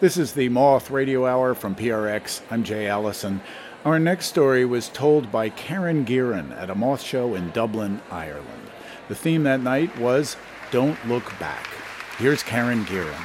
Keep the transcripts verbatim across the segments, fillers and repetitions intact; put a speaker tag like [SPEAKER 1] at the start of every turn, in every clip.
[SPEAKER 1] This is the Moth Radio Hour from P R X. I'm Jay Allison. Our next story was told by Karen Gearan at a Moth show in Dublin, Ireland. The theme that night was Don't Look Back. Here's Karen Gearan.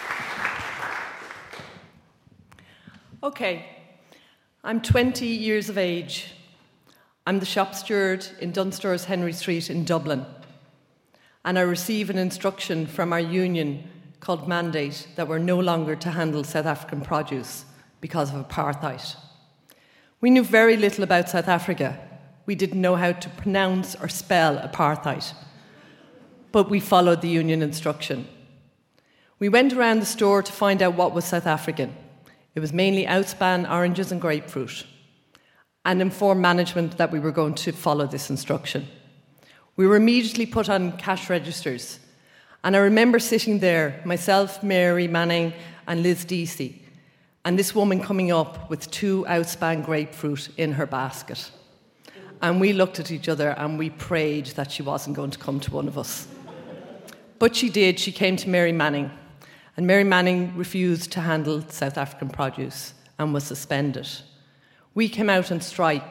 [SPEAKER 2] Okay, I'm twenty years of age. I'm the shop steward in Dunstores Henry Street in Dublin. And I receive an instruction from our union called Mandate that we're no longer to handle South African produce because of apartheid. We knew very little about South Africa. We didn't know how to pronounce or spell apartheid. But we followed the union instruction. We went around the store to find out what was South African. It was mainly outspan, oranges and grapefruit, and informed management that we were going to follow this instruction. We were immediately put on cash registers. And I remember sitting there, myself, Mary Manning, and Liz Deasy, and this woman coming up with two outspan grapefruit in her basket. And we looked at each other and we prayed that she wasn't going to come to one of us. But she did. She came to Mary Manning. And Mary Manning refused to handle South African produce and was suspended. We came out on strike.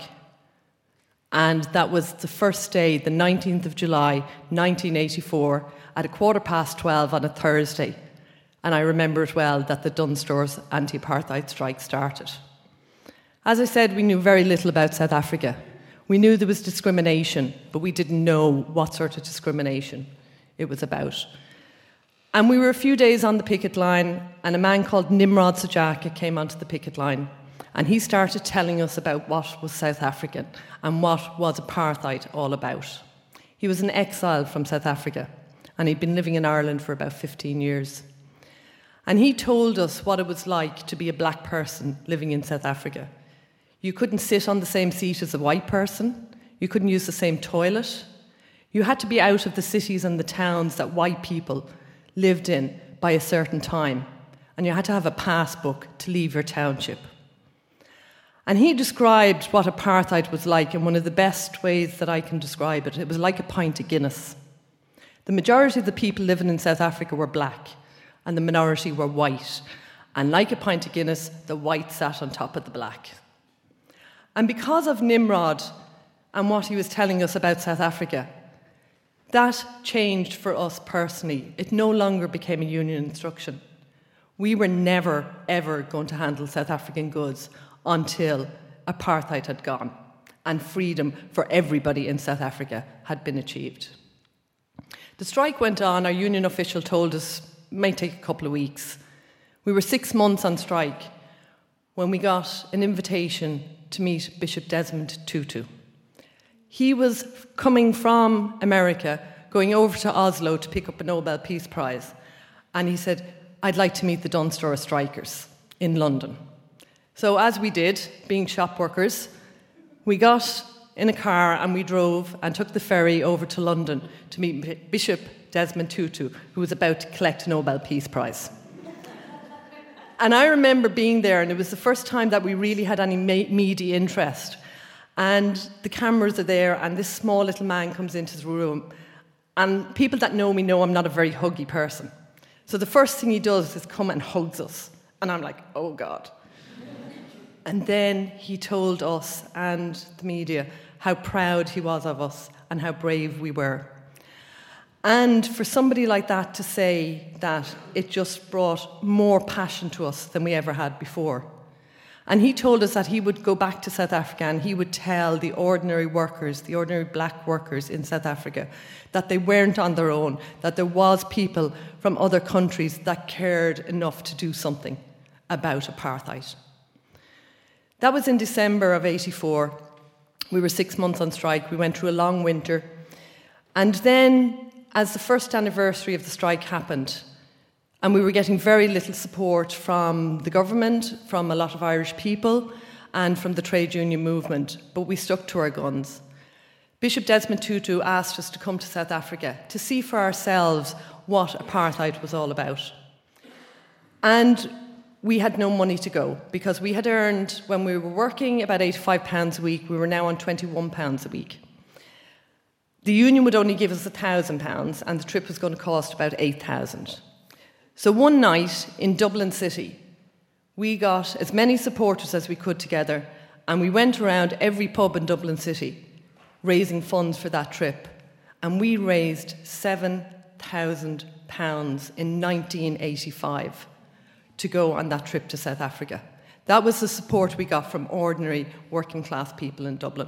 [SPEAKER 2] And that was the first day, the nineteenth of July, nineteen eighty-four, at a quarter past twelve on a Thursday. And I remember it well that the Dunstores anti-apartheid strike started. As I said, we knew very little about South Africa. We knew there was discrimination, but we didn't know what sort of discrimination it was about. And we were a few days on the picket line, and a man called Nimrod Sajaka came onto the picket line. And he started telling us about what was South African and what was apartheid all about. He was an exile from South Africa, and he'd been living in Ireland for about fifteen years. And he told us what it was like to be a black person living in South Africa. You couldn't sit on the same seat as a white person. You couldn't use the same toilet. You had to be out of the cities and the towns that white people lived in by a certain time. And you had to have a pass book to leave your township. And he described what apartheid was like in one of the best ways that I can describe it. It was like a pint of Guinness. The majority of the people living in South Africa were black, and the minority were white. And like a pint of Guinness, the white sat on top of the black. And because of Nimrod and what he was telling us about South Africa, that changed for us personally. It no longer became a union instruction. We were never, ever going to handle South African goods until apartheid had gone and freedom for everybody in South Africa had been achieved. The strike went on. Our union official told us it might take a couple of weeks. We were six months on strike when we got an invitation to meet Bishop Desmond Tutu. He was coming from America, going over to Oslo to pick up a Nobel Peace Prize, and he said, "I'd like to meet the Dunstore strikers in London." So as we did, being shop workers, we got in a car and we drove and took the ferry over to London to meet Bishop Desmond Tutu, who was about to collect a Nobel Peace Prize. And I remember being there, and it was the first time that we really had any media interest. And the cameras are there, and this small little man comes into the room. And people that know me know I'm not a very huggy person. So the first thing he does is come and hugs us. And I'm like, oh God. And then he told us and the media how proud he was of us and how brave we were. And for somebody like that to say that, it just brought more passion to us than we ever had before. And he told us that he would go back to South Africa and he would tell the ordinary workers, the ordinary black workers in South Africa, that they weren't on their own, that there was people from other countries that cared enough to do something about apartheid. That was in December of eighty-four. We were six months on strike. We went through a long winter. And then, as the first anniversary of the strike happened, and we were getting very little support from the government, from a lot of Irish people, and from the trade union movement, but we stuck to our guns. Bishop Desmond Tutu asked us to come to South Africa to see for ourselves what apartheid was all about. And we had no money to go because we had earned, when we were working, about eighty-five pounds a week. We were now on twenty-one pounds a week. The union would only give us one thousand pounds, and the trip was going to cost about eight thousand. So one night in Dublin City, We got as many supporters as we could together, and we went around every pub in Dublin City raising funds for that trip. And we raised seven thousand pounds in nineteen eighty-five to go on that trip to South Africa. That was the support we got from ordinary working class people in Dublin.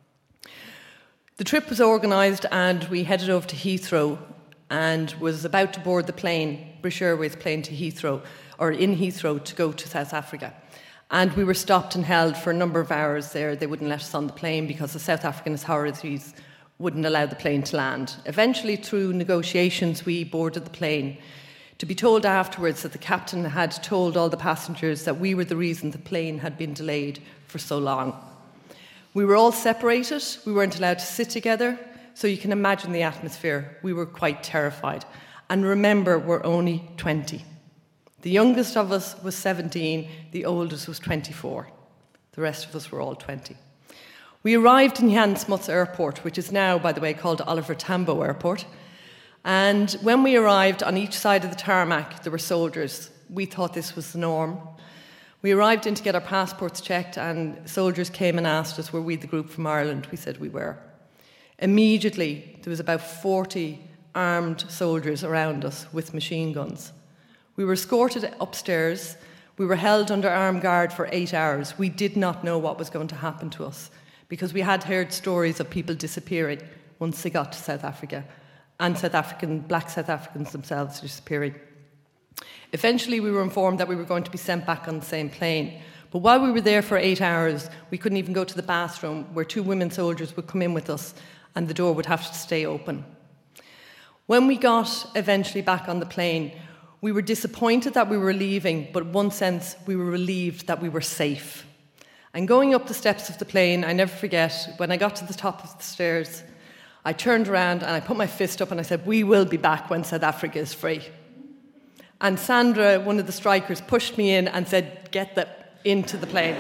[SPEAKER 2] The trip was organised and we headed over to Heathrow and was about to board the plane, British Airways plane to Heathrow, or in Heathrow to go to South Africa. And we were stopped and held for a number of hours there. They wouldn't let us on the plane because the South African authorities wouldn't allow the plane to land. Eventually, through negotiations, we boarded the plane, to be told afterwards that the captain had told all the passengers that we were the reason the plane had been delayed for so long. We were all separated. We weren't allowed to sit together. So you can imagine the atmosphere. We were quite terrified. And remember, we're only twenty. The youngest of us was seventeen. The oldest was twenty-four. The rest of us were all twenty. We arrived in Jan Smuts Airport, which is now, by the way, called Oliver Tambo Airport. And when we arrived, on each side of the tarmac, there were soldiers. We thought this was the norm. We arrived in to get our passports checked, and soldiers came and asked us, were we the group from Ireland? We said we were. Immediately, there was about forty armed soldiers around us with machine guns. We were escorted upstairs. We were held under armed guard for eight hours. We did not know what was going to happen to us because we had heard stories of people disappearing once they got to South Africa, and South African, black South Africans themselves disappearing. Eventually, we were informed that we were going to be sent back on the same plane. But while we were there for eight hours, we couldn't even go to the bathroom, where two women soldiers would come in with us and the door would have to stay open. When we got eventually back on the plane, we were disappointed that we were leaving, but in one sense, we were relieved that we were safe. And going up the steps of the plane, I never forget, when I got to the top of the stairs, I turned around and I put my fist up and I said, "We will be back when South Africa is free." And Sandra, one of the strikers, pushed me in and said, "Get the, into the plane."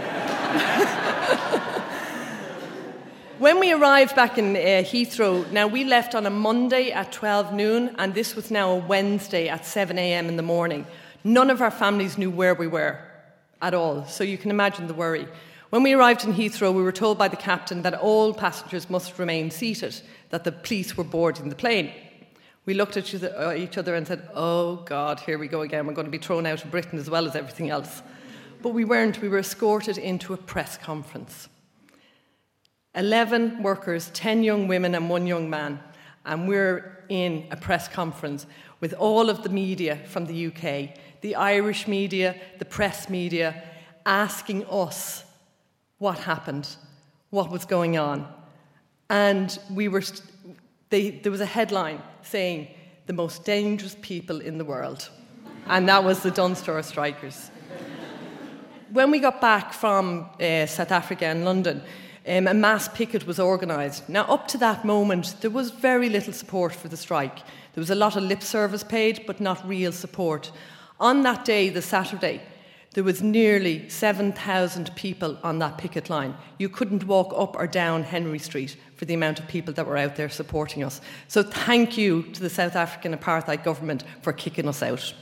[SPEAKER 2] When we arrived back in uh, Heathrow, now we left on a Monday at twelve noon, and this was now a Wednesday at seven a.m. in the morning. None of our families knew where we were at all, so you can imagine the worry. When we arrived in Heathrow, we were told by the captain that all passengers must remain seated, that the police were boarding the plane. We looked at each other and said, "Oh God, here we go again. We're going to be thrown out of Britain as well as everything else." But we weren't. We were escorted into a press conference. Eleven workers, ten young women and one young man. And we're in a press conference with all of the media from the U K, the Irish media, the press media, asking us what happened, what was going on. And we were, they, there was a headline saying, "The most dangerous people in the world." And that was the Dunster strikers. When we got back from uh, South Africa and London, um, a mass picket was organised. Now, up to that moment, there was very little support for the strike. There was a lot of lip service paid, but not real support. On that day, the Saturday, there was nearly seven thousand people on that picket line. You couldn't walk up or down Henry Street for the amount of people that were out there supporting us. So thank you to the South African apartheid government for kicking us out.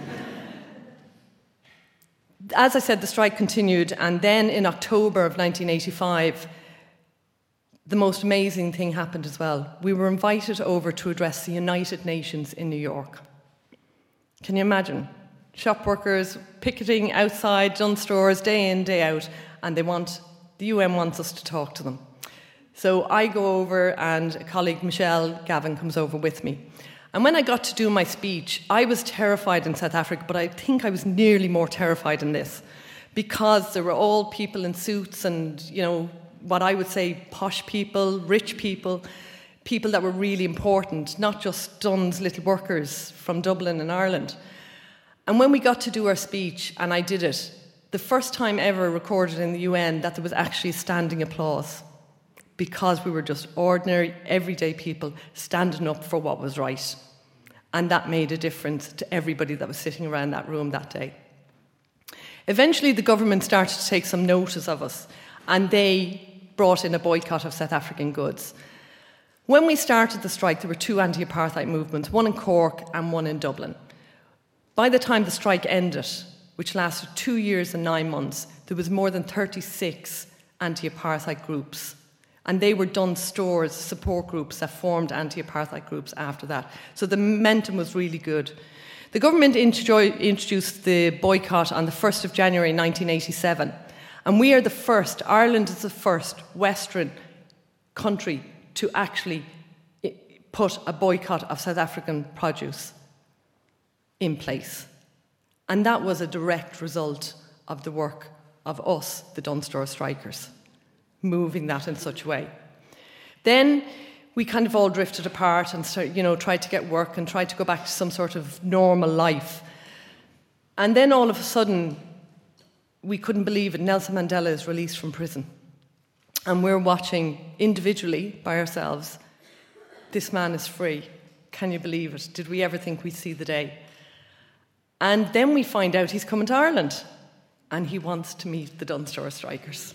[SPEAKER 2] As I said, the strike continued, and then in October of nineteen eighty-five, the most amazing thing happened as well. We were invited over to address the United Nations in New York. Can you imagine? Shop workers picketing outside Dunstores day in, day out, and they want, the U N wants us to talk to them. So I go over, and a colleague, Michelle Gavin, comes over with me. And when I got to do my speech, I was terrified in South Africa, but I think I was nearly more terrified in this, because there were all people in suits and, you know, what I would say posh people, rich people, people that were really important, not just Dunn's little workers from Dublin and Ireland. And when we got to do our speech, and I did it, the first time ever recorded in the U N that there was actually standing applause, because we were just ordinary, everyday people standing up for what was right. And that made a difference to everybody that was sitting around that room that day. Eventually, the government started to take some notice of us, and they brought in a boycott of South African goods. When we started the strike, there were two anti-apartheid movements, one in Cork and one in Dublin. By the time the strike ended, which lasted two years and nine months, there was more than thirty-six anti-apartheid groups. And they were Dunnes Stores support groups that formed anti-apartheid groups after that. So the momentum was really good. The government introduced the boycott on the first of January nineteen eighty-seven. And we are the first, Ireland is the first Western country to actually put a boycott of South African produce in place. And that was a direct result of the work of us, the Dunnes Stores strikers, moving that in such a way. Then we kind of all drifted apart and start, you know, tried to get work and tried to go back to some sort of normal life. And then all of a sudden, we couldn't believe it, Nelson Mandela is released from prison. And we're watching individually, by ourselves, this man is free. Can you believe it? Did we ever think we'd see the day? And then we find out he's coming to Ireland and he wants to meet the Dunnes Stores strikers.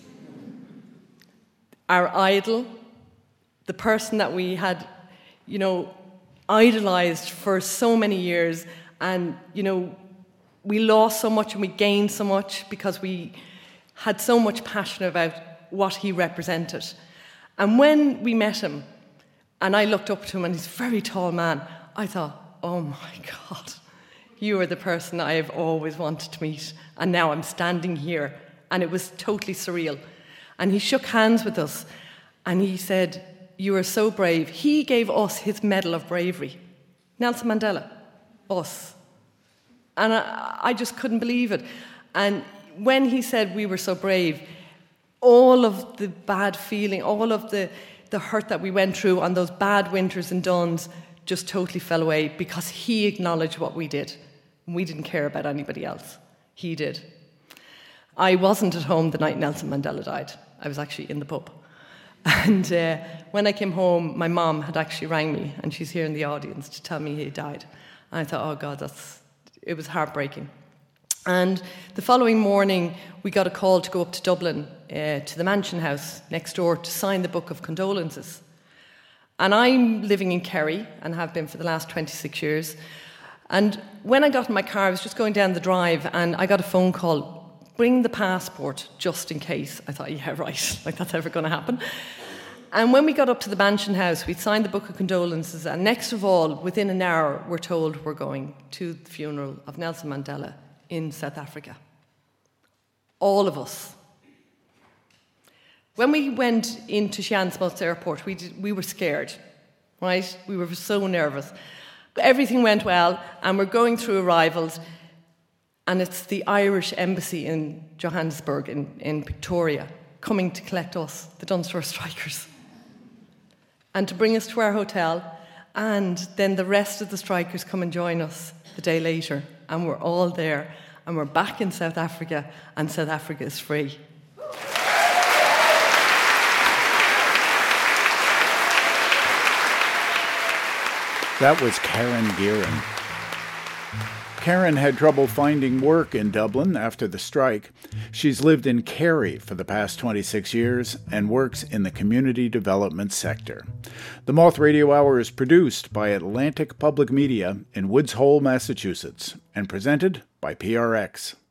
[SPEAKER 2] Our idol, the person that we had, you know, idolised for so many years, and, you know, we lost so much and we gained so much because we had so much passion about what he represented. And when we met him, and I looked up to him, and he's a very tall man, I thought, oh my God, you are the person I have always wanted to meet, and now I'm standing here. And it was totally surreal. And he shook hands with us, and he said, you are so brave. He gave us his Medal of Bravery. Nelson Mandela, us. And I, I just couldn't believe it. And when he said we were so brave, all of the bad feeling, all of the, the hurt that we went through on those bad winters in Dunnes just totally fell away because he acknowledged what we did. We didn't care about anybody else. He did. I wasn't at home the night Nelson Mandela died. I was actually in the pub. And uh, when I came home, my mom had actually rang me, and she's here in the audience, to tell me he died. And I thought, oh God, that's, it was heartbreaking. And the following morning, we got a call to go up to Dublin, uh, to the Mansion House next door, to sign the Book of Condolences. And I'm living in Kerry, and have been for the last twenty-six years. And when I got in my car, I was just going down the drive, and I got a phone call, bring the passport, just in case. I thought, yeah, right, like that's ever going to happen. And when we got up to the Mansion House, we signed the Book of Condolences, and next of all, within an hour, we're told we're going to the funeral of Nelson Mandela in South Africa. All of us. When we went into Shan Smuts Airport, we, did, we were scared, right? We were so nervous. Everything went well, and we're going through arrivals, and it's the Irish Embassy in Johannesburg, in, in Victoria, coming to collect us, the Dunnes Stores strikers, and to bring us to our hotel. And then the rest of the strikers come and join us the day later, and we're all there, and we're back in South Africa, and South Africa is free.
[SPEAKER 1] That was Karen Gearan. Karen had trouble finding work in Dublin after the strike. She's lived in Kerry for the past twenty-six years and works in the community development sector. The Moth Radio Hour is produced by Atlantic Public Media in Woods Hole, Massachusetts, and presented by P R X.